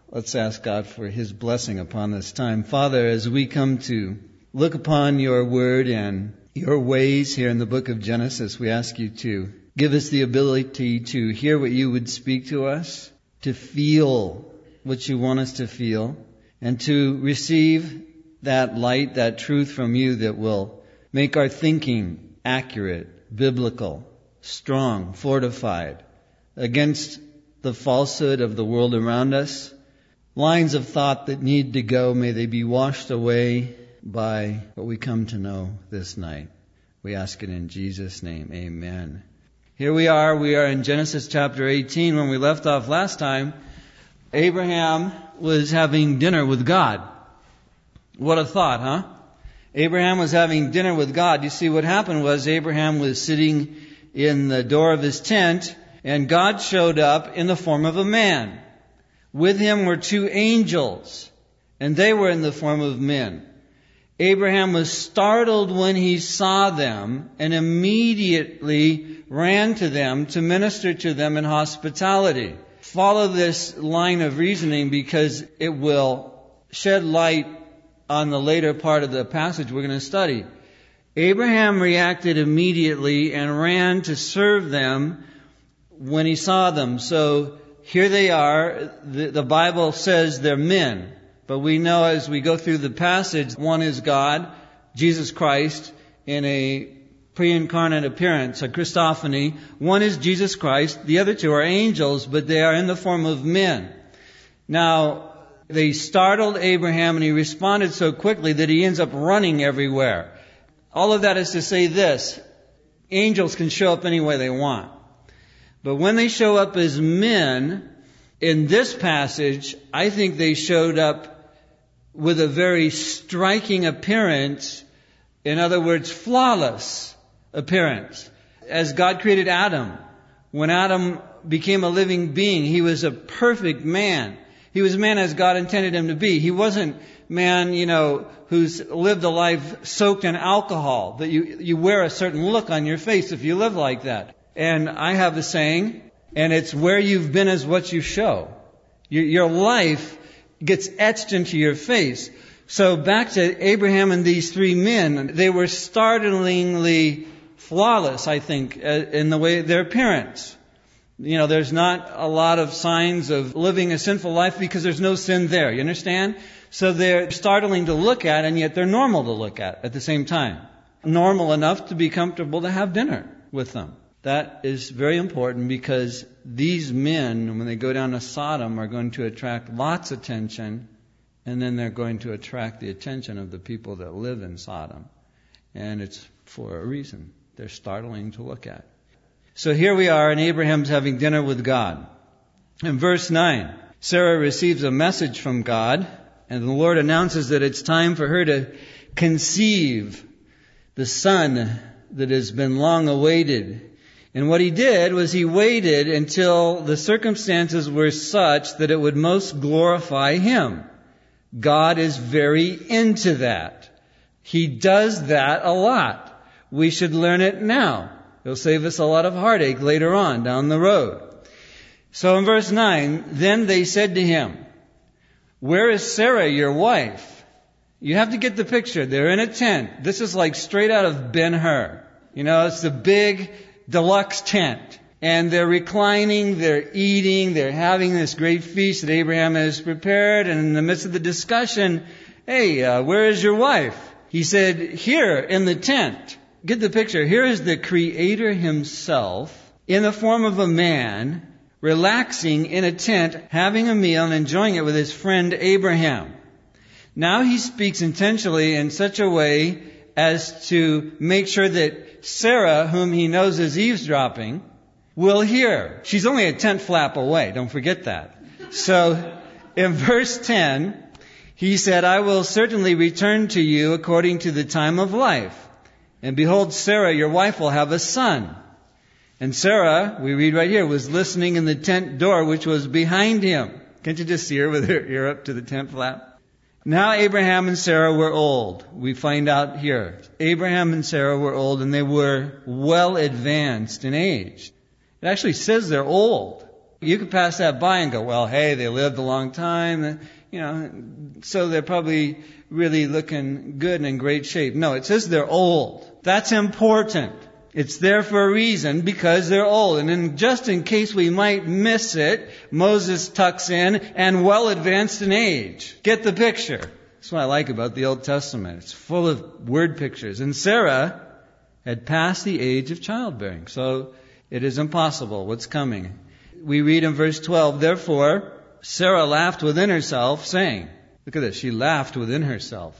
Let's ask God for His blessing upon this time. Father, as we come to look upon your word and your ways here in the book of Genesis, we ask you to give us the ability to hear what you would speak to us, to feel what you want us to feel, and to receive that light, that truth from you that will make our thinking accurate, biblical, strong, fortified against the falsehood of the world around us. Lines of thought that need to go, may they be washed away by what we come to know this night. We ask it in Jesus' name. Amen. Here we are in Genesis chapter 18. When we left off last time, Abraham was having dinner with God. What a thought, huh? Abraham was having dinner with God. You see, what happened was Abraham was sitting in the door of his tent, and God showed up in the form of a man. With him were two angels, and they were in the form of men. Abraham was startled when he saw them and immediately ran to them to minister to them in hospitality. Follow this line of reasoning because it will shed light on the later part of the passage we're going to study. Abraham reacted immediately and ran to serve them when he saw them. So here they are. The Bible says they're men. But we know as we go through the passage, one is God, Jesus Christ, in a pre-incarnate appearance, a Christophany. One is Jesus Christ. The other two are angels, but they are in the form of men. Now, they startled Abraham, and he responded so quickly that he ends up running everywhere. All of that is to say this: angels can show up any way they want. But when they show up as men, in this passage, I think they showed up with a very striking appearance. In other words, flawless appearance. As God created Adam, when Adam became a living being, he was a perfect man. He was man as God intended him to be. He wasn't man, who's lived a life soaked in alcohol, that you wear a certain look on your face if you live like that. And I have a saying, and it's where you've been is what you show. Your life gets etched into your face. So back to Abraham and these three men, they were startlingly flawless, I think, in the way their appearance. There's not a lot of signs of living a sinful life because there's no sin there. You understand? So they're startling to look at, and yet they're normal to look at the same time. Normal enough to be comfortable to have dinner with them. That is very important because these men, when they go down to Sodom, are going to attract lots of attention, and then they're going to attract the attention of the people that live in Sodom. And it's for a reason. They're startling to look at. So here we are, and Abraham's having dinner with God. In verse 9, Sarah receives a message from God, and the Lord announces that it's time for her to conceive the son that has been long awaited. And what he did was he waited until the circumstances were such that it would most glorify him. God is very into that. He does that a lot. We should learn it now. It'll save us a lot of heartache later on down the road. So in verse 9, then they said to him, "Where is Sarah, your wife?" You have to get the picture. They're in a tent. This is like straight out of Ben-Hur. It's the big deluxe tent. And they're reclining, they're eating, they're having this great feast that Abraham has prepared. And in the midst of the discussion, "Hey, where is your wife?" He said, "Here in the tent." Get the picture. Here is the Creator himself in the form of a man, relaxing in a tent, having a meal and enjoying it with his friend Abraham. Now he speaks intentionally in such a way as to make sure that Sarah, whom he knows is eavesdropping, will hear. She's only a tent flap away. Don't forget that. So in verse 10, he said, "I will certainly return to you according to the time of life. And behold, Sarah, your wife, will have a son." And Sarah, we read right here, was listening in the tent door, which was behind him. Can't you just see her with her ear up to the tent flap? Now Abraham and Sarah were old. We find out here. Abraham and Sarah were old, and they were well advanced in age. It actually says they're old. You could pass that by and go, well, hey, they lived a long time, so they're probably really looking good and in great shape. No, it says they're old. That's important. It's there for a reason, because they're old. And then just in case we might miss it, Moses tucks in and well advanced in age. Get the picture. That's what I like about the Old Testament. It's full of word pictures. And Sarah had passed the age of childbearing. So it is impossible what's coming. We read in verse 12, therefore Sarah laughed within herself, saying, look at this, she laughed within herself.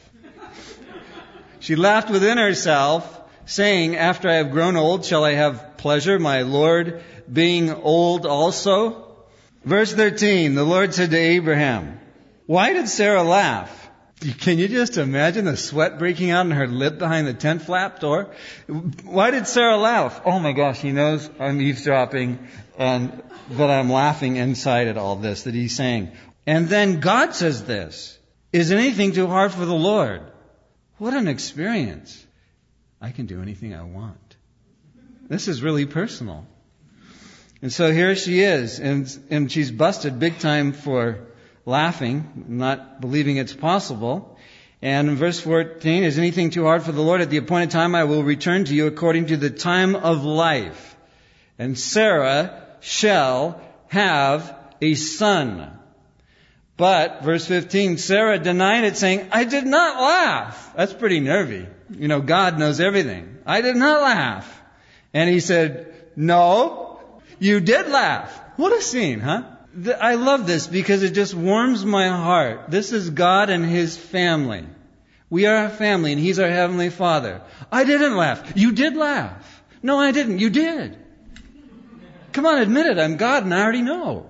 She laughed within herself, saying, after I have grown old, shall I have pleasure, my Lord being old also? Verse 13, the Lord said to Abraham, why did Sarah laugh? Can you just imagine the sweat breaking out in her lip behind the tent flap door? Why did Sarah laugh? Oh my gosh, he knows I'm eavesdropping, but I'm laughing inside at all this that he's saying. And then God says this, is anything too hard for the Lord? What an experience. I can do anything I want. This is really personal. And so here she is, and she's busted big time for laughing, not believing it's possible. And in verse 14, is anything too hard for the Lord? At the appointed time I will return to you according to the time of life. And Sarah shall have a son. But, verse 15, Sarah denied it, saying, I did not laugh. That's pretty nervy. God knows everything. I did not laugh. And he said, no, you did laugh. What a scene, huh? I love this because it just warms my heart. This is God and His family. We are a family and He's our Heavenly Father. I didn't laugh. You did laugh. No, I didn't. You did. Come on, admit it. I'm God and I already know.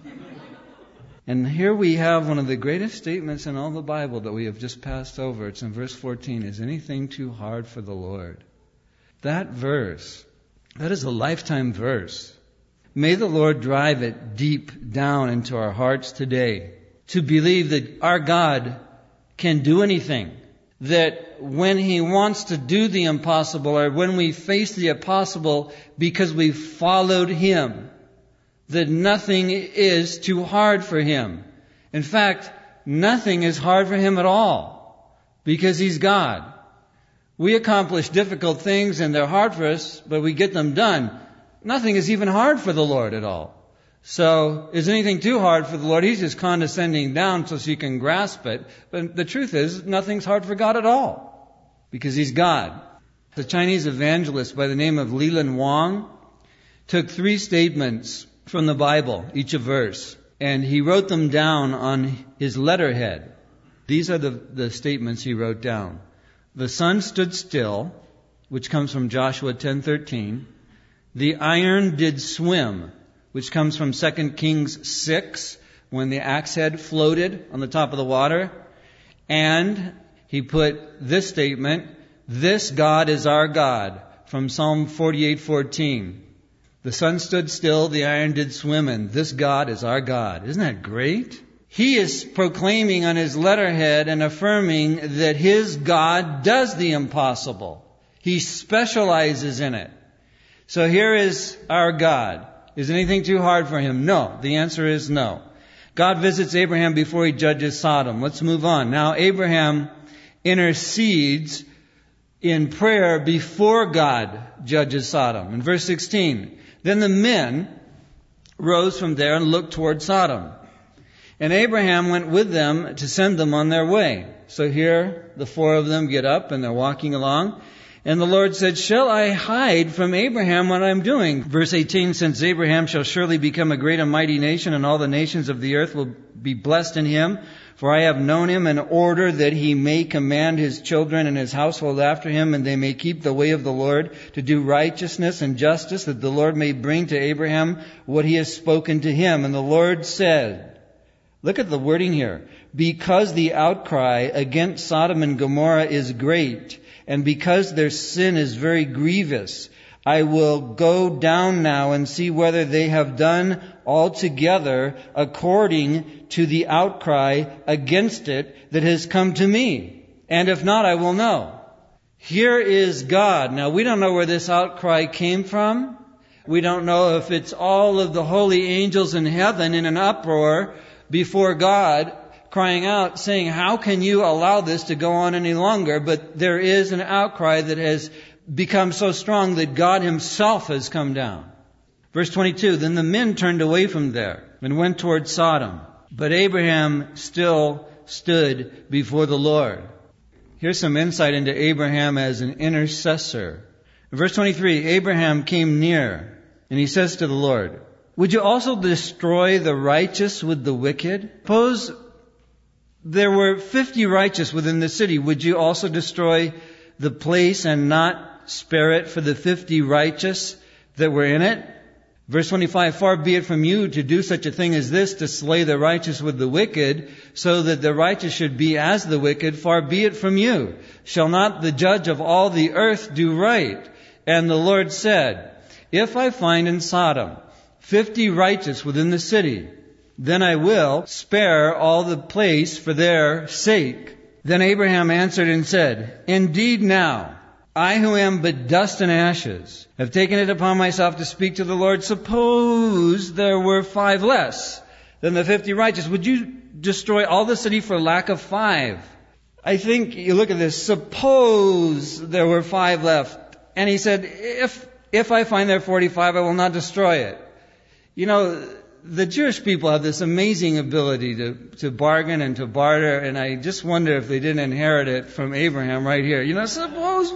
And here we have one of the greatest statements in all the Bible that we have just passed over. It's in verse 14. Is anything too hard for the Lord? That verse, that is a lifetime verse. May the Lord drive it deep down into our hearts today to believe that our God can do anything. That when He wants to do the impossible, or when we face the impossible because we've followed Him, that nothing is too hard for Him. In fact, nothing is hard for Him at all, because He's God. We accomplish difficult things and they're hard for us, but we get them done. Nothing is even hard for the Lord at all. So, is anything too hard for the Lord? He's just condescending down so you can grasp it. But the truth is, nothing's hard for God at all, because He's God. The Chinese evangelist by the name of Leland Wang took 3 statements from the Bible, each a verse, and he wrote them down on his letterhead. These are the statements he wrote down. The sun stood still, which comes from Joshua 10:13. The iron did swim, which comes from 2 Kings 6, when the axe head floated on the top of the water. And he put this statement, this God is our God, from Psalm 48:14. The sun stood still, the iron did swim, and this God is our God. Isn't that great? He is proclaiming on his letterhead and affirming that his God does the impossible. He specializes in it. So here is our God. Is anything too hard for Him? No. The answer is no. God visits Abraham before He judges Sodom. Let's move on. Now Abraham intercedes in prayer before God judges Sodom. In verse 16, then the men rose from there and looked toward Sodom. And Abraham went with them to send them on their way. So here the 4 of them get up and they're walking along. And the Lord said, shall I hide from Abraham what I'm doing? Verse 18, since Abraham shall surely become a great and mighty nation, and all the nations of the earth will be blessed in him. For I have known him in order that he may command his children and his household after him, and they may keep the way of the Lord, to do righteousness and justice, that the Lord may bring to Abraham what he has spoken to him. And the Lord said, look at the wording here, because the outcry against Sodom and Gomorrah is great, and because their sin is very grievous, I will go down now and see whether they have done altogether according to the outcry against it that has come to me. And if not, I will know. Here is God. Now, we don't know where this outcry came from, We don't know if it's all of the holy angels in heaven in an uproar before God, crying out, saying, how can you allow this to go on any longer? But there is an outcry that has become so strong that God himself has come down. Verse 22, then the men turned away from there and went toward Sodom. But Abraham still stood before the Lord. Here's some insight into Abraham as an intercessor. In verse 23, Abraham came near, and he says to the Lord, would you also destroy the righteous with the wicked? Suppose there were 50 righteous within the city. Would you also destroy the place and not spare it for the 50 righteous that were in it? Verse 25, far be it from you to do such a thing as this, to slay the righteous with the wicked, so that the righteous should be as the wicked. Far be it from you. Shall not the judge of all the earth do right? And the Lord said, if I find in Sodom 50 righteous within the city, then I will spare all the place for their sake. Then Abraham answered and said, indeed now, I who am but dust and ashes, have taken it upon myself to speak to the Lord. Suppose there were 5 less than the 50 righteous. Would you destroy all the city for lack of 5? I think you look at this. Suppose there were 5 left. And he said, if I find there 45, I will not destroy it. You know, the Jewish people have this amazing ability to bargain and to barter, and I just wonder if they didn't inherit it from Abraham right here. Suppose,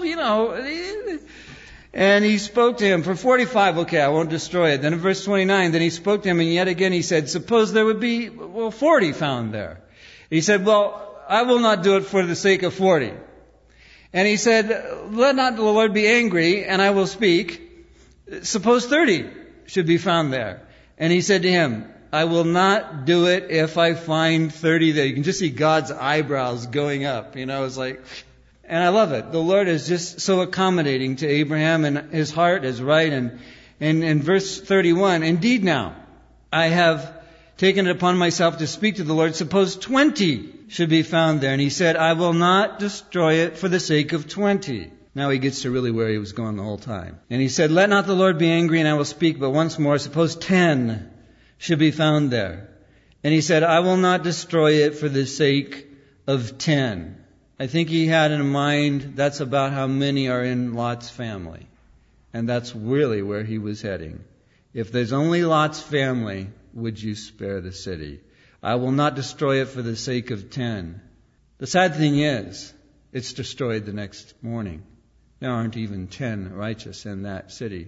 and he spoke to him for 45, okay, I won't destroy it. Then in verse 29, then he spoke to him, and yet again he said, suppose there would be, 40 found there. He said, well, I will not do it for the sake of 40. And he said, let not the Lord be angry, and I will speak. Suppose 30 should be found there. And he said to him, I will not do it if I find 30 there. You can just see God's eyebrows going up. It's like, and I love it. The Lord is just so accommodating to Abraham, and his heart is right. And in verse 31, indeed now, I have taken it upon myself to speak to the Lord. Suppose 20 should be found there. And he said, I will not destroy it for the sake of 20. Now he gets to really where he was going the whole time. And he said, let not the Lord be angry, and I will speak. But once more, suppose 10 should be found there. And he said, I will not destroy it for the sake of 10. I think he had in mind that's about how many are in Lot's family. And that's really where he was heading. If there's only Lot's family, would you spare the city? I will not destroy it for the sake of 10. The sad thing is, it's destroyed the next morning. There aren't even 10 righteous in that city.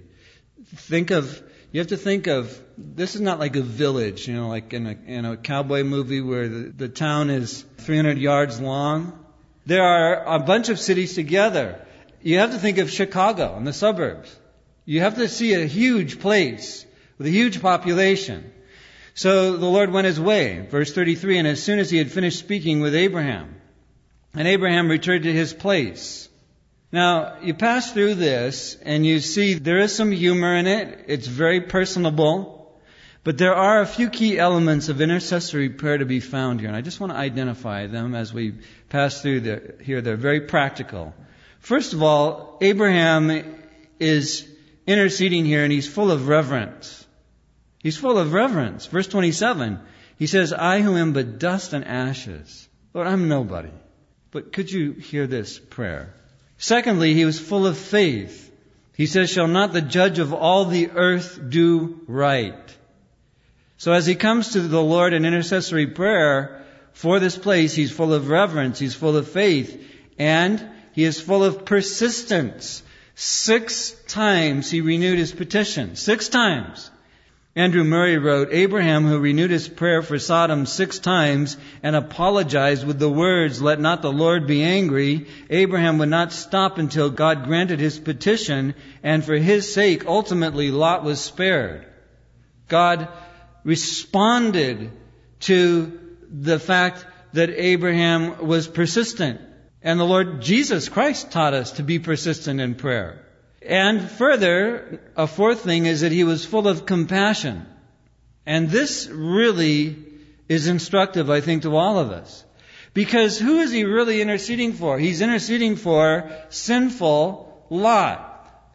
You have to think of, this is not like a village, like in a cowboy movie where the town is 300 yards long. There are a bunch of cities together. You have to think of Chicago and the suburbs. You have to see a huge place with a huge population. So the Lord went his way. Verse 33, and as soon as he had finished speaking with Abraham, and Abraham returned to his place. Now, you pass through this, and you see there is some humor in it. It's very personable. But there are a few key elements of intercessory prayer to be found here. And I just want to identify them as we pass through here. They're very practical. First of all, Abraham is interceding here, and he's full of reverence. He's full of reverence. Verse 27, he says, I who am but dust and ashes. Lord, I'm nobody. But could you hear this prayer? Secondly, he was full of faith. He says, shall not the judge of all the earth do right? So as he comes to the Lord in intercessory prayer for this place, he's full of reverence, he's full of faith, and he is full of persistence. 6 times he renewed his petition. 6 times. Andrew Murray wrote, Abraham, who renewed his prayer for Sodom 6 times and apologized with the words, let not the Lord be angry, Abraham would not stop until God granted his petition, and for his sake, ultimately, Lot was spared. God responded to the fact that Abraham was persistent. And the Lord Jesus Christ taught us to be persistent in prayer. And further, a fourth thing is that he was full of compassion. And this really is instructive, I think, to all of us. Because who is he really interceding for? He's interceding for sinful Lot.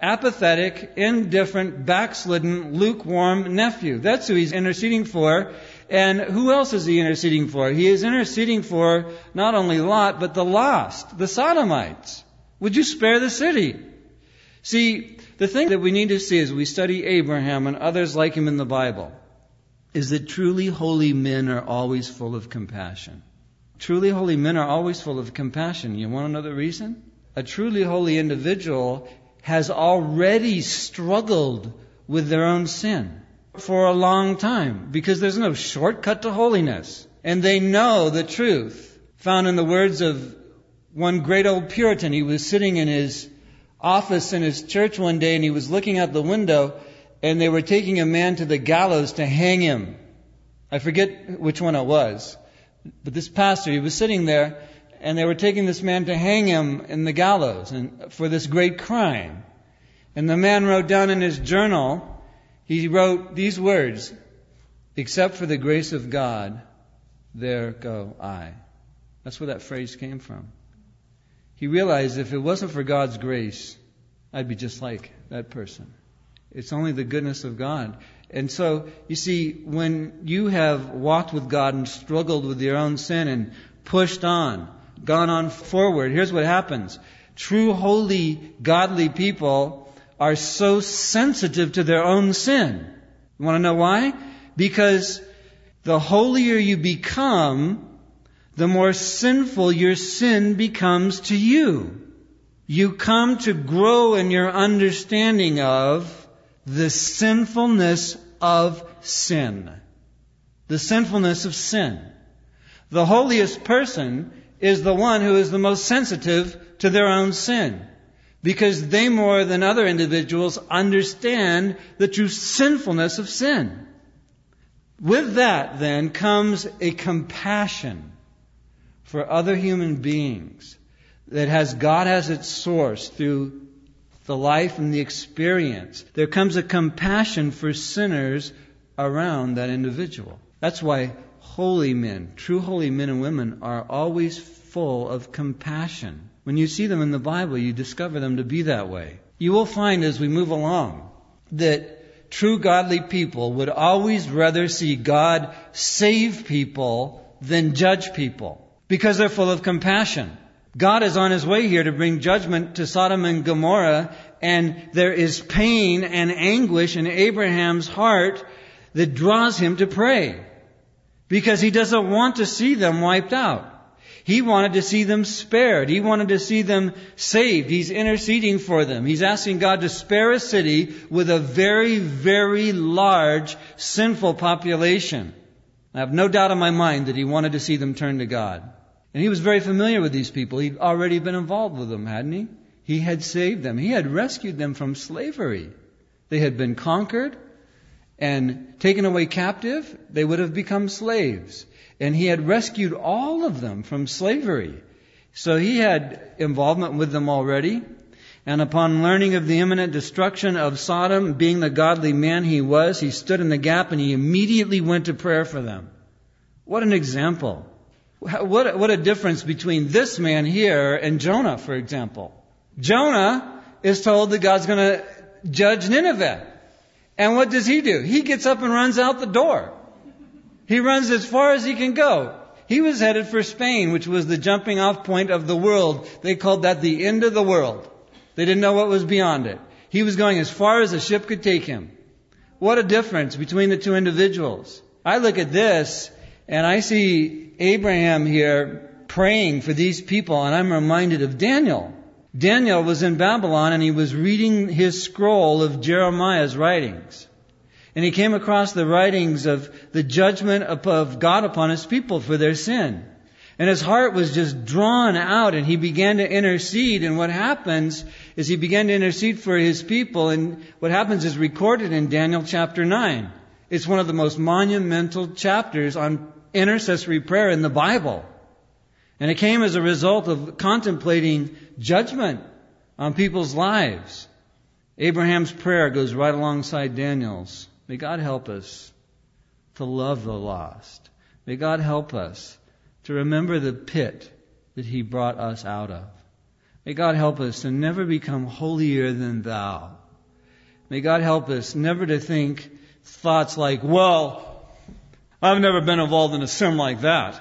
apathetic, indifferent, backslidden, lukewarm nephew. That's who he's interceding for. And who else is he interceding for? He is interceding for not only Lot, but the lost, the Sodomites. Would you spare the city? See, the thing that we need to see as we study Abraham and others like him in the Bible is that truly holy men are always full of compassion. Truly holy men are always full of compassion. You want to know the reason? A truly holy individual has already struggled with their own sin for a long time, because there's no shortcut to holiness. And they know the truth. Found in the words of one great old Puritan. He was sitting in his office in his church one day, and he was looking out the window, and they were taking a man to the gallows to hang him. I forget which one it was. But this pastor, he was sitting there, and they were taking this man to hang him in the gallows and for this great crime. And the man wrote down in his journal, he wrote these words, "Except for the grace of God, there go I." That's where that phrase came from. He realized if it wasn't for God's grace, I'd be just like that person. It's only the goodness of God. And so, you see, when you have walked with God and struggled with your own sin and pushed on, gone on forward, here's what happens. True, holy, godly people are so sensitive to their own sin. You want to know why? Because the holier you become, the more sinful your sin becomes to you. You come to grow in your understanding of the sinfulness of sin. The sinfulness of sin. The holiest person is the one who is the most sensitive to their own sin, because they more than other individuals understand the true sinfulness of sin. With that, then, comes a compassion for other human beings that God has its source through the life and the experience. There comes a compassion for sinners around that individual. That's why holy men, true holy men and women, are always full of compassion. When you see them in the Bible, you discover them to be that way. You will find as we move along that true godly people would always rather see God save people than judge people, because they're full of compassion. God is on His way here to bring judgment to Sodom and Gomorrah, and there is pain and anguish in Abraham's heart that draws him to pray, because he doesn't want to see them wiped out. He wanted to see them spared. He wanted to see them saved. He's interceding for them. He's asking God to spare a city with a very, very large sinful population. I have no doubt in my mind that He wanted to see them turn to God. And He was very familiar with these people. He'd already been involved with them, hadn't He? He had saved them. He had rescued them from slavery. They had been conquered and taken away captive. They would have become slaves. And He had rescued all of them from slavery. So He had involvement with them already. And upon learning of the imminent destruction of Sodom, being the godly man He was, He stood in the gap and He immediately went to prayer for them. What an example. What a difference between this man here and Jonah, for example. Jonah is told that God's going to judge Nineveh. And what does he do? He gets up and runs out the door. He runs as far as he can go. He was headed for Spain, which was the jumping off point of the world. They called that the end of the world. They didn't know what was beyond it. He was going as far as a ship could take him. What a difference between the two individuals. I look at this and I see Abraham here praying for these people, and I'm reminded of Daniel. Daniel was in Babylon and he was reading his scroll of Jeremiah's writings. And he came across the writings of the judgment of God upon His people for their sin. And his heart was just drawn out, and he began to intercede. And what happens is he began to intercede for his people. And what happens is recorded in Daniel chapter 9. It's one of the most monumental chapters on intercessory prayer in the Bible. And it came as a result of contemplating judgment on people's lives. Abraham's prayer goes right alongside Daniel's. May God help us to love the lost. May God help us to remember the pit that He brought us out of. May God help us to never become holier than thou. May God help us never to think thoughts like, well, I've never been involved in a sin like that.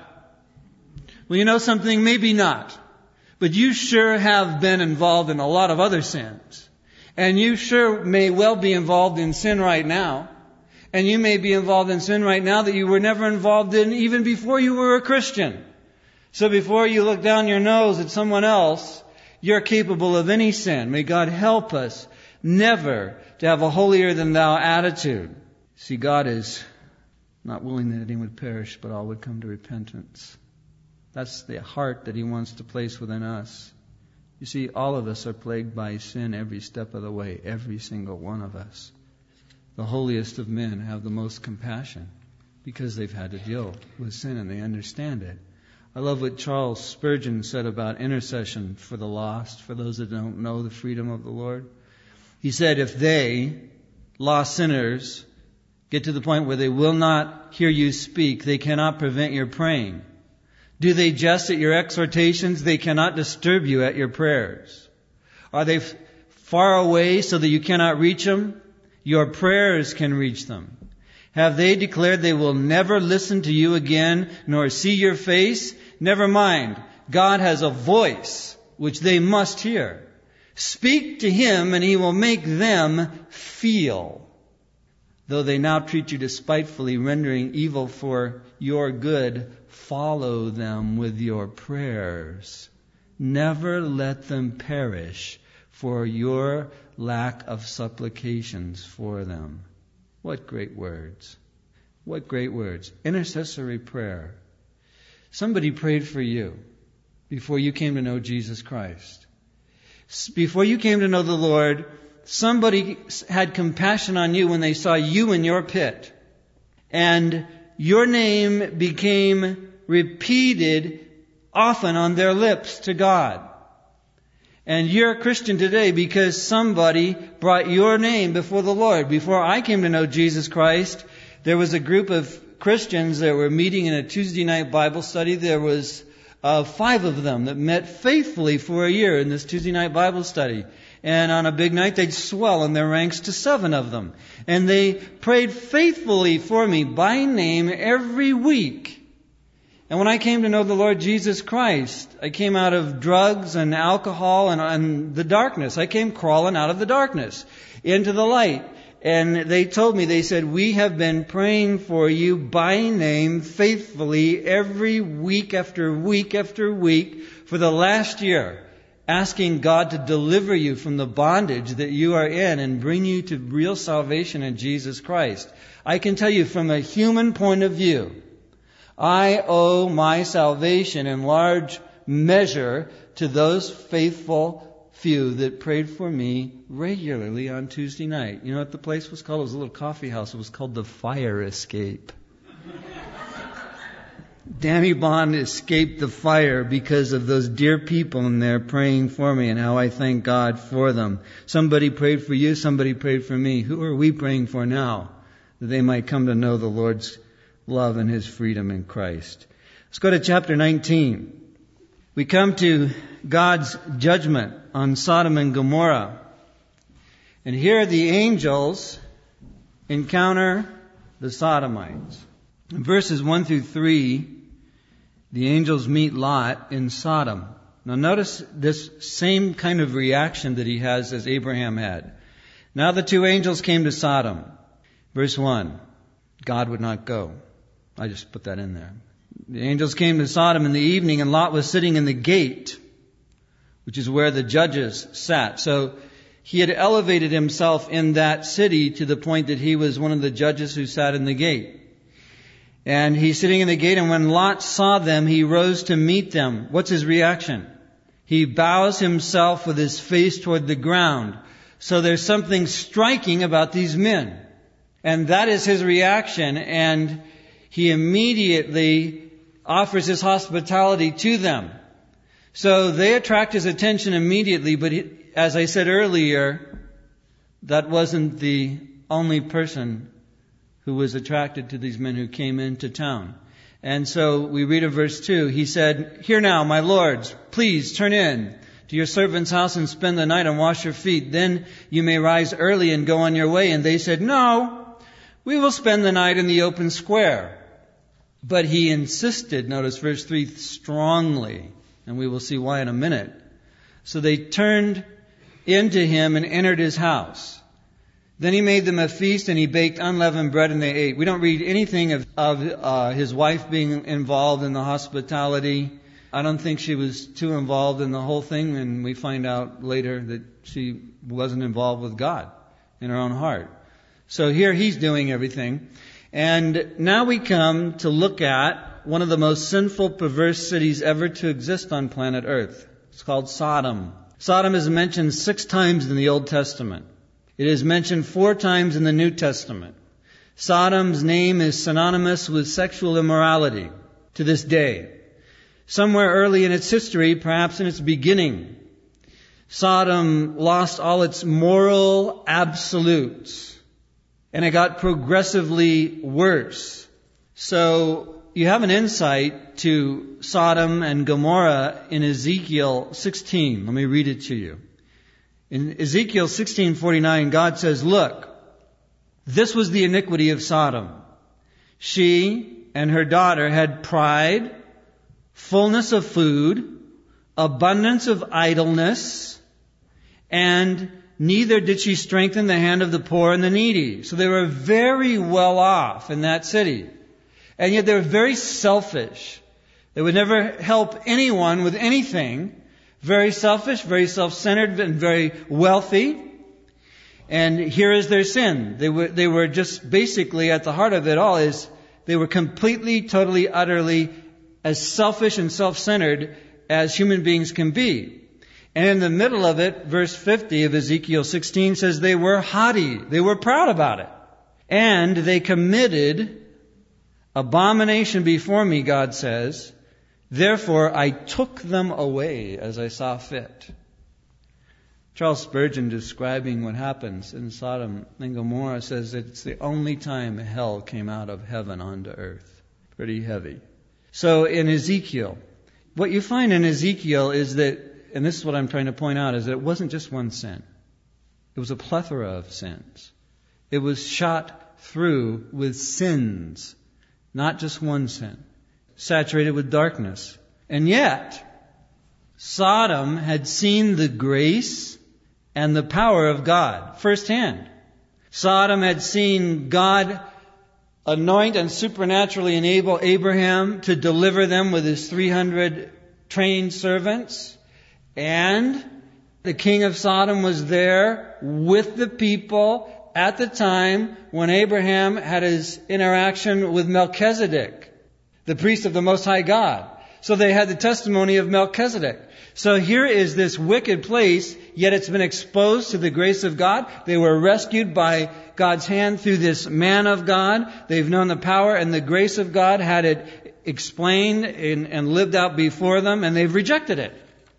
Well, you know something? Maybe not. But you sure have been involved in a lot of other sins. And you sure may well be involved in sin right now. And you may be involved in sin right now that you were never involved in even before you were a Christian. So before you look down your nose at someone else, you're capable of any sin. May God help us never to have a holier than thou attitude. See, God is not willing that anyone would perish, but all would come to repentance. That's the heart that He wants to place within us. You see, all of us are plagued by sin every step of the way, every single one of us. The holiest of men have the most compassion because they've had to deal with sin and they understand it. I love what Charles Spurgeon said about intercession for the lost, for those that don't know the freedom of the Lord. He said, if they, lost sinners, get to the point where they will not hear you speak, they cannot prevent your praying. Do they jest at your exhortations? They cannot disturb you at your prayers. Are they far away so that you cannot reach them? Your prayers can reach them. Have they declared they will never listen to you again, nor see your face? Never mind. God has a voice which they must hear. Speak to Him and He will make them feel. Though they now treat you despitefully, rendering evil for your good, follow them with your prayers. Never let them perish for your lack of supplications for them. What great words. What great words. Intercessory prayer. Somebody prayed for you before you came to know Jesus Christ. Before you came to know the Lord, somebody had compassion on you when they saw you in your pit. And your name became repeated often on their lips to God. And you're a Christian today because somebody brought your name before the Lord. Before I came to know Jesus Christ, there was a group of Christians that were meeting in a Tuesday night Bible study. There was 5 of them that met faithfully for a year in this Tuesday night Bible study. And on a big night, they'd swell in their ranks to 7 of them. And they prayed faithfully for me by name every week. And when I came to know the Lord Jesus Christ, I came out of drugs and alcohol and the darkness. I came crawling out of the darkness into the light. And they told me, they said, we have been praying for you by name faithfully every week after week after week for the last year, asking God to deliver you from the bondage that you are in and bring you to real salvation in Jesus Christ. I can tell you from a human point of view, I owe my salvation in large measure to those faithful few that prayed for me regularly on Tuesday night. You know what the place was called? It was a little coffee house. It was called the Fire Escape. Danny Bond escaped the fire because of those dear people in there praying for me and how I thank God for them. Somebody prayed for you, somebody prayed for me. Who are we praying for now? That they might come to know the Lord's love and His freedom in Christ. Let's go to chapter 19. We come to God's judgment on Sodom and Gomorrah. And here the angels encounter the Sodomites. In verses 1 through 3, the angels meet Lot in Sodom. Now notice this same kind of reaction that he has as Abraham had. Now the 2 angels came to Sodom. Verse 1, God would not go. I just put that in there. The angels came to Sodom in the evening, and Lot was sitting in the gate, which is where the judges sat. So he had elevated himself in that city to the point that he was one of the judges who sat in the gate. And he's sitting in the gate, and when Lot saw them, he rose to meet them. What's his reaction? He bows himself with his face toward the ground. So there's something striking about these men. And that is his reaction, and he immediately offers his hospitality to them. So they attract his attention immediately, but as I said earlier, that wasn't the only person who was attracted to these men who came into town. And so we read in verse 2, he said, "Hear now, my lords, please turn in to your servant's house and spend the night and wash your feet. Then you may rise early and go on your way. And they said, no, we will spend the night in the open square. But he insisted, notice verse 3, strongly. And we will see why in a minute. So they turned into him and entered his house. Then he made them a feast, and he baked unleavened bread, and they ate. We don't read anything of his wife being involved in the hospitality. I don't think she was too involved in the whole thing, and we find out later that she wasn't involved with God in her own heart. So here he's doing everything. And now we come to look at one of the most sinful, perverse cities ever to exist on planet Earth. It's called Sodom. Sodom is mentioned 6 times in the Old Testament. It is mentioned 4 times in the New Testament. Sodom's name is synonymous with sexual immorality to this day. Somewhere early in its history, perhaps in its beginning, Sodom lost all its moral absolutes, and it got progressively worse. So you have an insight to Sodom and Gomorrah in Ezekiel 16. Let me read it to you. In Ezekiel 16:49, God says, look, this was the iniquity of Sodom. She and her daughter had pride, fullness of food, abundance of idleness, and neither did she strengthen the hand of the poor and the needy. So they were very well off in that city. And yet they were very selfish. They would never help anyone with anything. Very selfish, very self-centered, and very wealthy. And here is their sin. They were just basically at the heart of it all is they were completely, totally, utterly as selfish and self-centered as human beings can be. And in the middle of it, verse 50 of Ezekiel 16 says they were haughty. They were proud about it. And they committed abomination before me, God says. Therefore, I took them away as I saw fit. Charles Spurgeon, describing what happens in Sodom and Gomorrah, says that it's the only time hell came out of heaven onto earth. Pretty heavy. So in Ezekiel, what you find in Ezekiel is that, and this is what I'm trying to point out, is that it wasn't just one sin. It was a plethora of sins. It was shot through with sins, not just one sin. Saturated with darkness. And yet, Sodom had seen the grace and the power of God firsthand. Sodom had seen God anoint and supernaturally enable Abraham to deliver them with his 300 trained servants. And the king of Sodom was there with the people at the time when Abraham had his interaction with Melchizedek, the priest of the Most High God. So they had the testimony of Melchizedek. So here is this wicked place, yet it's been exposed to the grace of God. They were rescued by God's hand through this man of God. They've known the power and the grace of God, had it explained and lived out before them, and they've rejected it.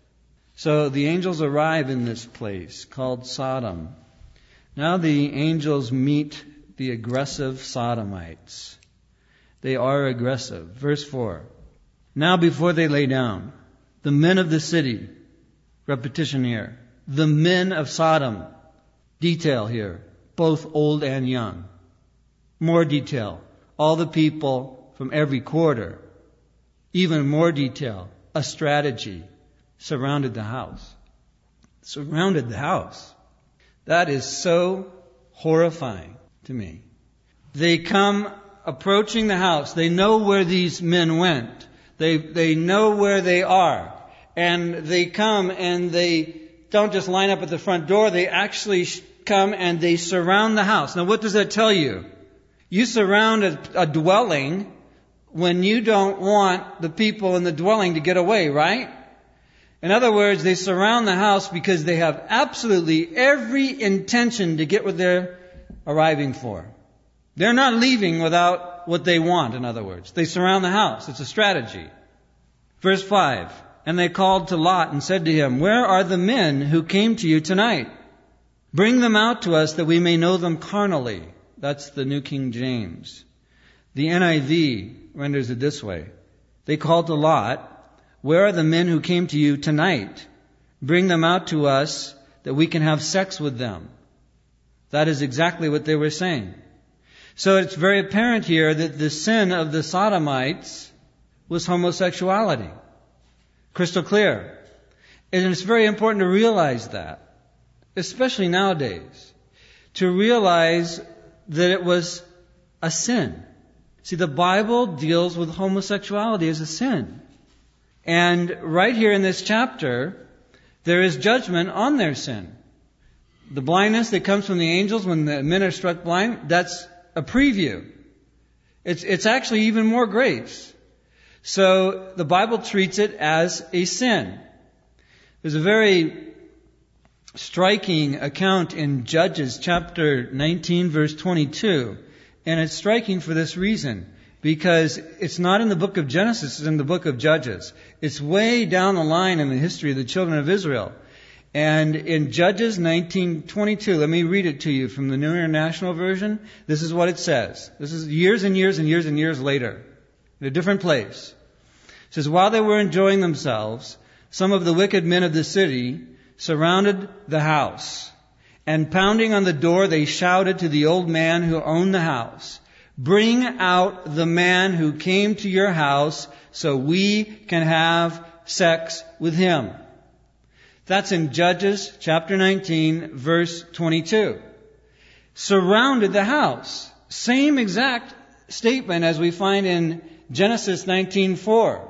So the angels arrive in this place called Sodom. Now the angels meet the aggressive Sodomites. They are aggressive. Verse 4. Now before they lay down, the men of the city, repetition here, the men of Sodom, detail here, both old and young. More detail, all the people from every quarter. Even more detail, a strategy, surrounded the house. Surrounded the house. That is so horrifying to me. They come approaching the house. They know where these men went. They know where they are. And they come and they don't just line up at the front door. They actually come and they surround the house. Now what does that tell you? You surround a dwelling when you don't want the people in the dwelling to get away, right? In other words, they surround the house because they have absolutely every intention to get what they're arriving for. They're not leaving without what they want, in other words. They surround the house. It's a strategy. Verse 5, and they called to Lot and said to him, where are the men who came to you tonight? Bring them out to us that we may know them carnally. That's the New King James. The NIV renders it this way. They called to Lot, where are the men who came to you tonight? bring them out to us that we can have sex with them. That is exactly what they were saying. So it's very apparent here that the sin of the Sodomites was homosexuality. Crystal clear. And it's very important to realize that, especially nowadays, to realize that it was a sin. See, the Bible deals with homosexuality as a sin. And right here in this chapter, there is judgment on their sin. The blindness that comes from the angels when the men are struck blind, that's a preview. It's actually even more grace. So the Bible treats it as a sin. There's a very striking account in Judges chapter 19 verse 22. And it's striking for this reason. Because it's not in the book of Genesis, it's in the book of Judges. It's way down the line in the history of the children of Israel. And in Judges 19:22, let me read it to you from the New International Version. This is what it says. This is years and years and years and years later, in a different place. It says, while they were enjoying themselves, some of the wicked men of the city surrounded the house. And pounding on the door, they shouted to the old man who owned the house, bring out the man who came to your house so we can have sex with him. That's in Judges chapter 19, verse 22. Surrounded the house. Same exact statement as we find in Genesis 19:4.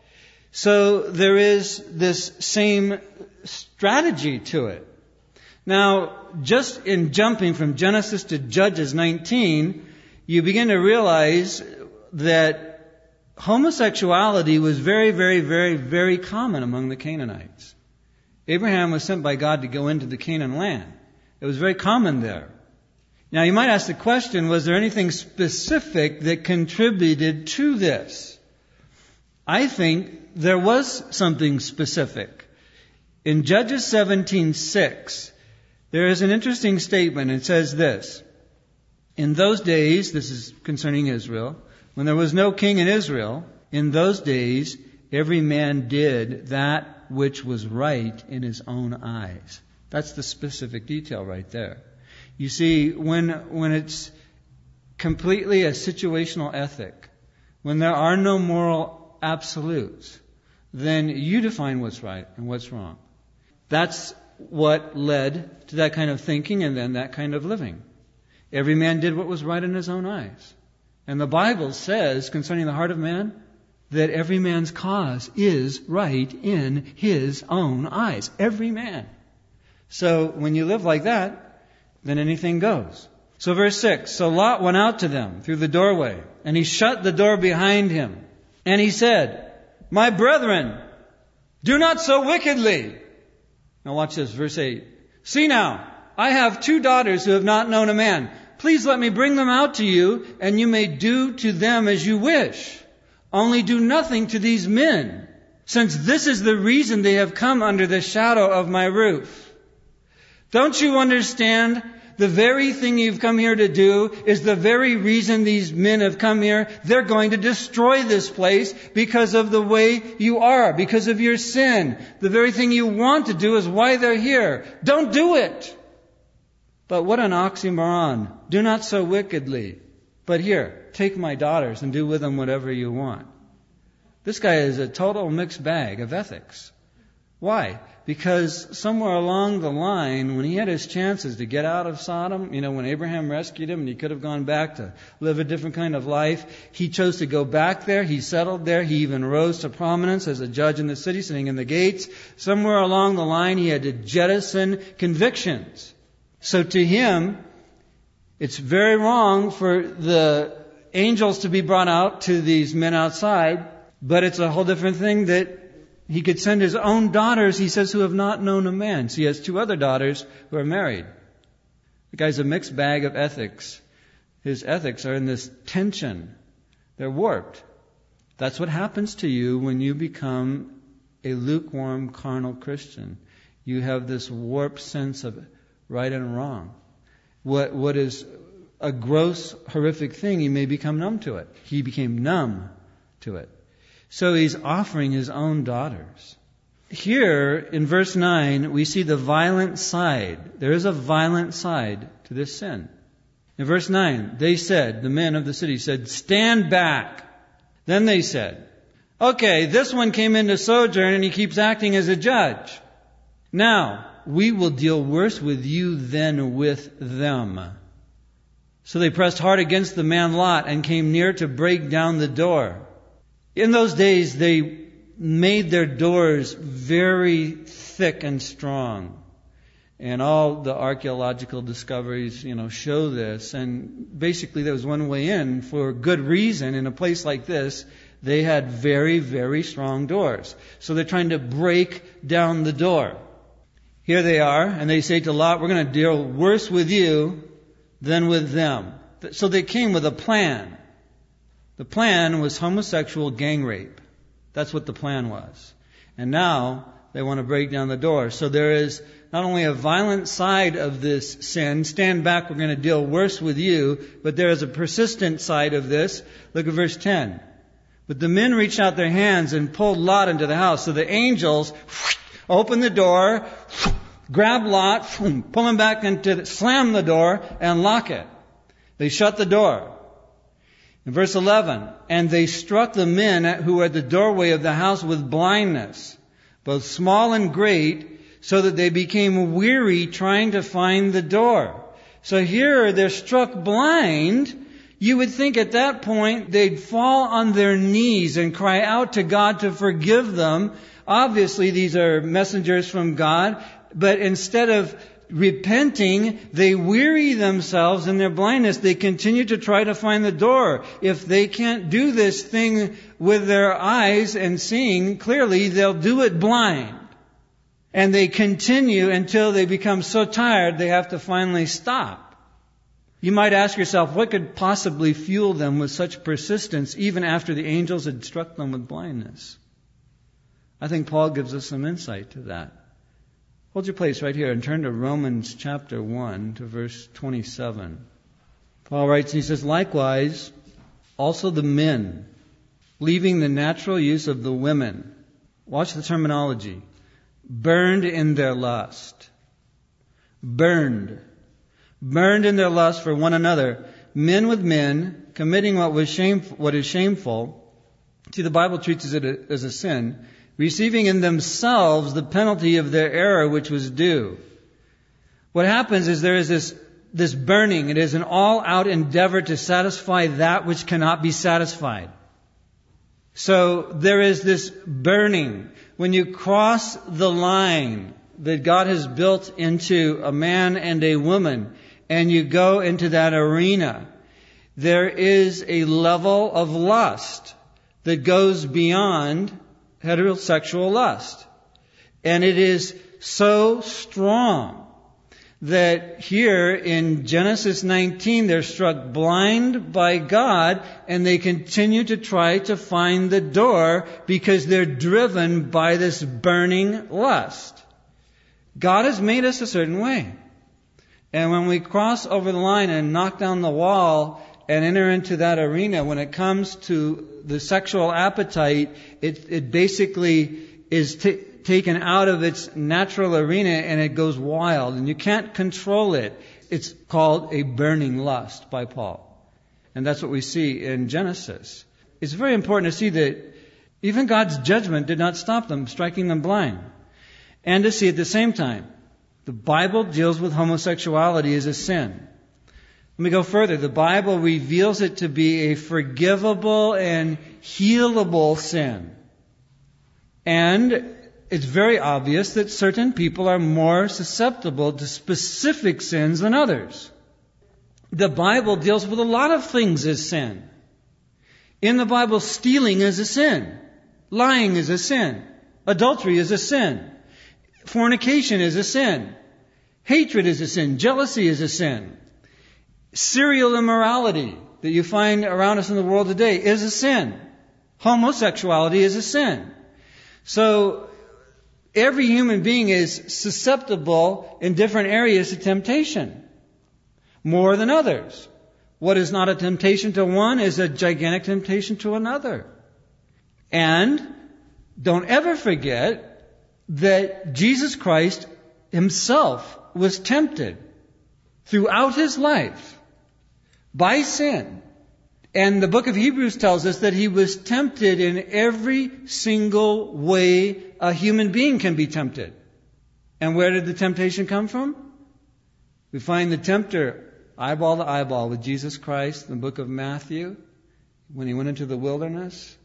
So there is this same strategy to it. Now, just in jumping from Genesis to Judges 19, you begin to realize that homosexuality was very, very, very, very common among the Canaanites. Abraham was sent by God to go into the Canaan land. It was very common there. Now, you might ask the question, was there anything specific that contributed to this? I think there was something specific. In Judges 17:6, there is an interesting statement. It says this, in those days, this is concerning Israel, when there was no king in Israel, in those days every man did that which was right in his own eyes. That's the specific detail right there. You see, when it's completely a situational ethic, when there are no moral absolutes, then you define what's right and what's wrong. That's what led to that kind of thinking and then that kind of living. Every man did what was right in his own eyes. And the Bible says concerning the heart of man that every man's cause is right in his own eyes. Every man. So when you live like that, then anything goes. So verse 6, so Lot went out to them through the doorway, and he shut the door behind him. And he said, my brethren, do not so wickedly. Now watch this, verse 8. See now, I have 2 daughters who have not known a man. Please let me bring them out to you, and you may do to them as you wish. Only do nothing to these men, since this is the reason they have come under the shadow of my roof. Don't you understand? The very thing you've come here to do is the very reason these men have come here. They're going to destroy this place because of the way you are, because of your sin. The very thing you want to do is why they're here. Don't do it. But what an oxymoron. Do not so wickedly. But here, take my daughters and do with them whatever you want. This guy is a total mixed bag of ethics. Why? Because somewhere along the line, when he had his chances to get out of Sodom, when Abraham rescued him and he could have gone back to live a different kind of life, he chose to go back there. He settled there. He even rose to prominence as a judge in the city, sitting in the gates. Somewhere along the line, he had to jettison convictions. So to him, it's very wrong for the angels to be brought out to these men outside, but it's a whole different thing that he could send his own daughters, he says, who have not known a man. So he has 2 other daughters who are married. The guy's a mixed bag of ethics. His ethics are in this tension. They're warped. That's what happens to you when you become a lukewarm, carnal Christian. You have this warped sense of right and wrong. What is a gross, horrific thing, you may become numb to it. He became numb to it. So he's offering his own daughters. here in verse 9, we see the violent side. There is a violent side to this sin. In verse 9, they said, the men of the city said, "Stand back." Then they said, "Okay, this one came in to sojourn and he keeps acting as a judge. Now, we will deal worse with you than with them." So they pressed hard against the man Lot and came near to break down the door. In those days, they made their doors very thick and strong. And all the archaeological discoveries, show this. And basically there was one way in for good reason. In a place like this, they had very, very strong doors. So they're trying to break down the door. Here they are, and they say to Lot, "We're going to deal worse with you than with them." So they came with a plan. The plan was homosexual gang rape. That's what the plan was. And now they want to break down the door. So there is not only a violent side of this sin, "Stand back, we're going to deal worse with you," but there is a persistent side of this. Look at verse 10. "But the men reached out their hands and pulled Lot into the house." So the angels open the door, grab Lot, pull him back slam the door, and lock it. They shut the door. In verse 11, "And they struck the men who were at the doorway of the house with blindness, both small and great, so that they became weary trying to find the door." So here they're struck blind. You would think at that point they'd fall on their knees and cry out to God to forgive them. Obviously, these are messengers from God, but instead of repenting, they weary themselves in their blindness. They continue to try to find the door. If they can't do this thing with their eyes and seeing clearly, they'll do it blind. And they continue until they become so tired they have to finally stop. You might ask yourself, what could possibly fuel them with such persistence even after the angels had struck them with blindness? I think Paul gives us some insight to that. Hold your place right here and turn to Romans chapter 1 to verse 27. Paul writes, and he says, "Likewise, also the men, leaving the natural use of the women," watch the terminology, "burned in their lust." Burned in their lust for one another, men with men, committing what is shameful. See, the Bible treats it as a sin, receiving in themselves the penalty of their error which was due. What happens is there is this burning. It is an all-out endeavor to satisfy that which cannot be satisfied. So there is this burning. When you cross the line that God has built into a man and a woman, and you go into that arena, there is a level of lust that goes beyond heterosexual lust. And it is so strong that here in Genesis 19, they're struck blind by God and they continue to try to find the door because they're driven by this burning lust. God has made us a certain way. And when we cross over the line and knock down the wall and enter into that arena, when it comes to the sexual appetite, it basically is taken out of its natural arena and it goes wild and you can't control it. It's called a burning lust by Paul. And that's what we see in Genesis. It's very important to see that even God's judgment did not stop them, striking them blind. And to see at the same time, the Bible deals with homosexuality as a sin. Let me go further. The Bible reveals it to be a forgivable and healable sin. And it's very obvious that certain people are more susceptible to specific sins than others. The Bible deals with a lot of things as sin. In the Bible, stealing is a sin. Lying is a sin. Adultery is a sin. Fornication is a sin. Hatred is a sin. Jealousy is a sin. Serial immorality that you find around us in the world today is a sin. Homosexuality is a sin. So every human being is susceptible in different areas to temptation, more than others. What is not a temptation to one is a gigantic temptation to another. And don't ever forget that Jesus Christ himself was tempted throughout his life by sin. And the book of Hebrews tells us that he was tempted in every single way a human being can be tempted. And where did the temptation come from? We find the tempter eyeball to eyeball with Jesus Christ in the book of Matthew when he went into the wilderness.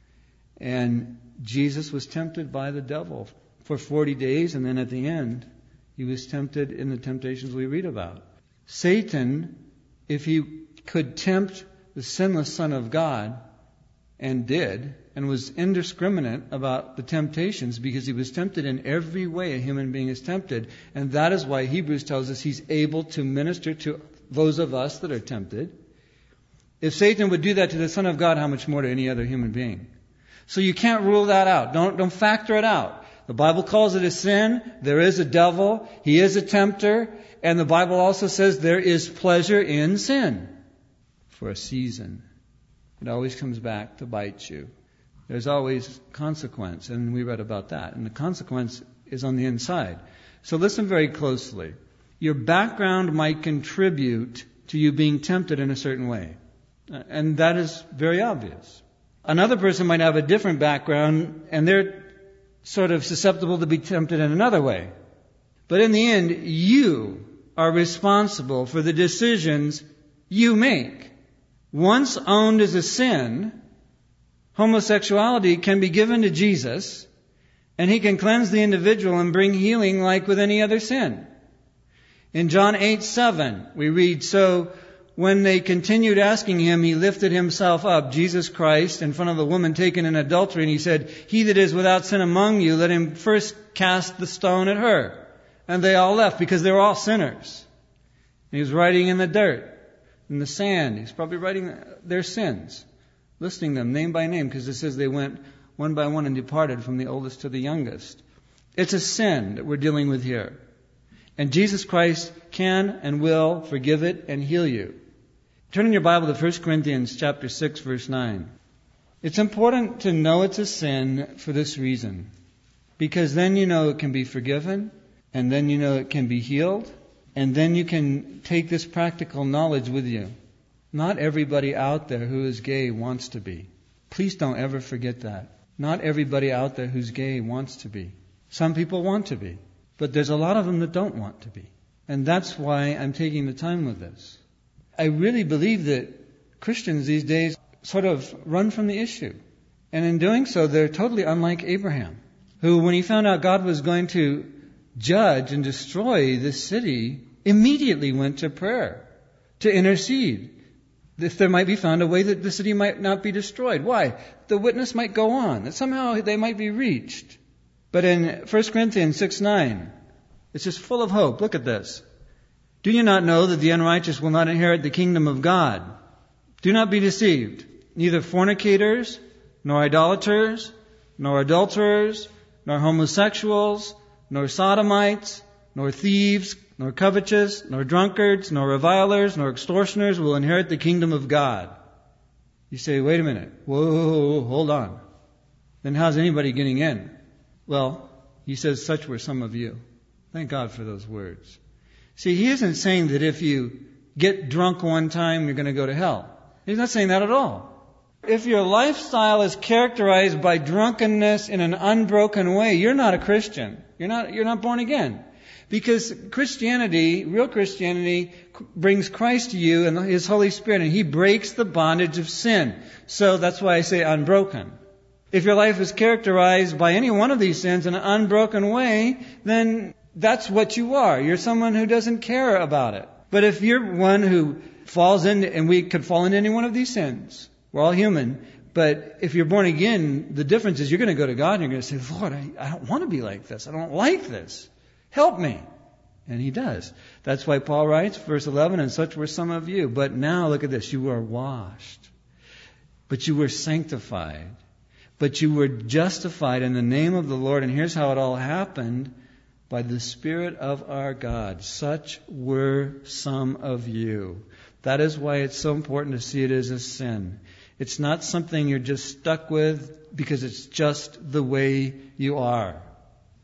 And Jesus was tempted by the devil for 40 days, and then at the end, he was tempted in the temptations we read about. Satan, if he could tempt the sinless Son of God, and did, and was indiscriminate about the temptations, because he was tempted in every way a human being is tempted. And that is why Hebrews tells us he's able to minister to those of us that are tempted. If Satan would do that to the Son of God, how much more to any other human being? So you can't rule that out. Don't factor it out. The Bible calls it a sin. There is a devil. He is a tempter. And the Bible also says there is pleasure in sin for a season. It always comes back to bite you. There's always consequence, and we read about that. And the consequence is on the inside. So listen very closely. Your background might contribute to you being tempted in a certain way. And that is very obvious. Another person might have a different background, and they're sort of susceptible to be tempted in another way. But in the end, you are responsible for the decisions you make. Once owned as a sin, homosexuality can be given to Jesus, and he can cleanse the individual and bring healing like with any other sin. In John 8:7, we read, "So when they continued asking him, he lifted himself up, Jesus Christ, in front of the woman taken in adultery, and he said, 'He that is without sin among you, let him first cast the stone at her.' And they all left, because they were all sinners. And he was writing in the dirt, in the sand. He's probably writing their sins, listing them name by name, because it says they went one by one and departed from the oldest to the youngest. It's a sin that we're dealing with here. And Jesus Christ can and will forgive it and heal you. Turn in your Bible to 1 Corinthians chapter 6, verse 9. It's important to know it's a sin for this reason. Because then you know it can be forgiven, and then you know it can be healed, and then you can take this practical knowledge with you. Not everybody out there who is gay wants to be. Please don't ever forget that. Not everybody out there who's gay wants to be. Some people want to be. But there's a lot of them that don't want to be. And that's why I'm taking the time with this. I really believe that Christians these days sort of run from the issue. And in doing so, they're totally unlike Abraham, who, when he found out God was going to judge and destroy this city, immediately went to prayer to intercede, if there might be found a way that the city might not be destroyed. Why? The witness might go on, that somehow they might be reached. But in 1 Corinthians 6:9, it's just full of hope. Look at this. "Do you not know that the unrighteous will not inherit the kingdom of God? Do not be deceived. Neither fornicators, nor idolaters, nor adulterers, nor homosexuals, nor sodomites, nor thieves, nor covetous, nor drunkards, nor revilers, nor extortioners will inherit the kingdom of God." You say, wait a minute. Whoa, hold on. Then how's anybody getting in? Well, he says, such were some of you. Thank God for those words. See, he isn't saying that if you get drunk one time, you're going to go to hell. He's not saying that at all. If your lifestyle is characterized by drunkenness in an unbroken way, you're not a Christian. You're not born again. Because Christianity, real Christianity, brings Christ to you and His Holy Spirit, and He breaks the bondage of sin. So that's why I say unbroken. If your life is characterized by any one of these sins in an unbroken way, then that's what you are. You're someone who doesn't care about it. But if you're one who falls into, and we could fall into any one of these sins, we're all human, but if you're born again, the difference is you're going to go to God and you're going to say, Lord, I don't want to be like this. I don't like this. Help me. And He does. That's why Paul writes, verse 11, and such were some of you. But now, look at this, you were washed. But you were sanctified. But you were justified in the name of the Lord. And here's how it all happened. By the Spirit of our God. Such were some of you. That is why it's so important to see it as a sin. It's not something you're just stuck with because it's just the way you are.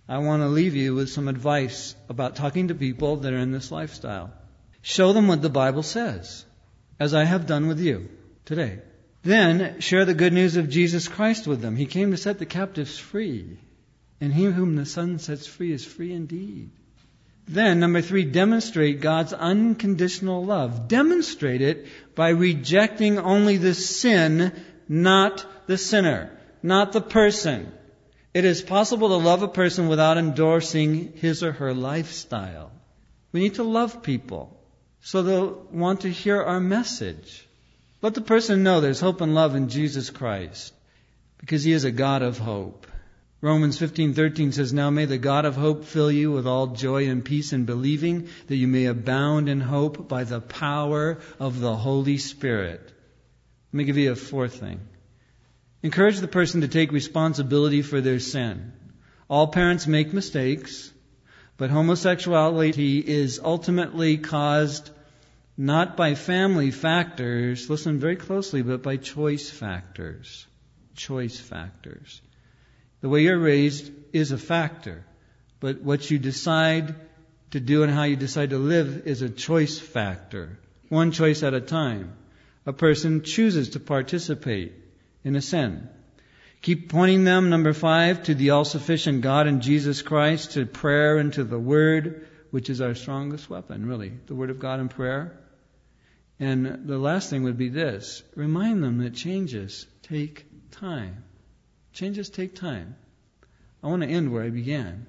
I want to leave you with some advice about talking to people that are in this lifestyle. Show them what the Bible says, as I have done with you today. Then share the good news of Jesus Christ with them. He came to set the captives free. And he whom the Son sets free is free indeed. Then, number 3, demonstrate God's unconditional love. Demonstrate it by rejecting only the sin, not the sinner, not the person. It is possible to love a person without endorsing his or her lifestyle. We need to love people so they'll want to hear our message. Let the person know there's hope and love in Jesus Christ, because He is a God of hope. Romans 15:13 says, "Now may the God of hope fill you with all joy and peace in believing, that you may abound in hope by the power of the Holy Spirit." Let me give you a fourth thing. Encourage the person to take responsibility for their sin. All parents make mistakes, but homosexuality is ultimately caused not by family factors, listen very closely, but by choice factors. Choice factors. The way you're raised is a factor, but what you decide to do and how you decide to live is a choice factor. One choice at a time. A person chooses to participate in a sin. Keep pointing them, number 5, to the all-sufficient God in Jesus Christ, to prayer and to the Word, which is our strongest weapon, really, the Word of God and prayer. And the last thing would be this: remind them that changes take time. Changes take time. I want to end where I began.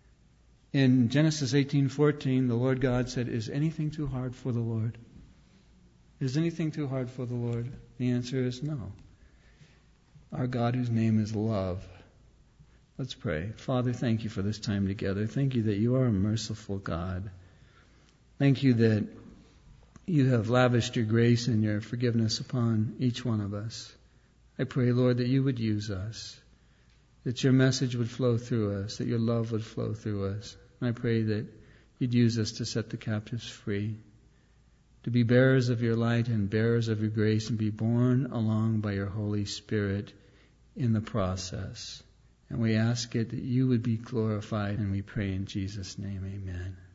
In Genesis 18:14, the Lord God said, "Is anything too hard for the Lord?" Is anything too hard for the Lord? The answer is no. Our God, whose name is love. Let's pray. Father, thank you for this time together. Thank you that you are a merciful God. Thank you that you have lavished your grace and your forgiveness upon each one of us. I pray, Lord, that you would use us, that your message would flow through us, that your love would flow through us. And I pray that you'd use us to set the captives free, to be bearers of your light and bearers of your grace, and be borne along by your Holy Spirit in the process. And we ask it that you would be glorified, and we pray in Jesus' name, amen.